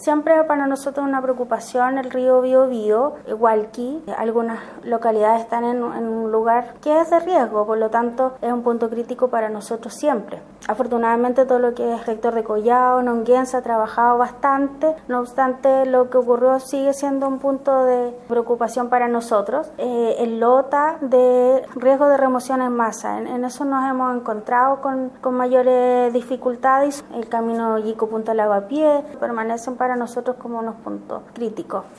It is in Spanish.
Siempre para nosotros es una preocupación el río Biobío, Hualqui. Algunas localidades están en un lugar que es de riesgo, por lo tanto es un punto crítico para nosotros siempre. Afortunadamente todo lo que es sector de Collao, Nonguén se ha trabajado bastante, no obstante lo que ocurrió sigue siendo un punto de preocupación para nosotros. El Lota de riesgo de remoción en masa, en eso nos hemos encontrado con mayores dificultades. El camino Yico Punta Lavapié permanecen para nosotros como unos puntos críticos.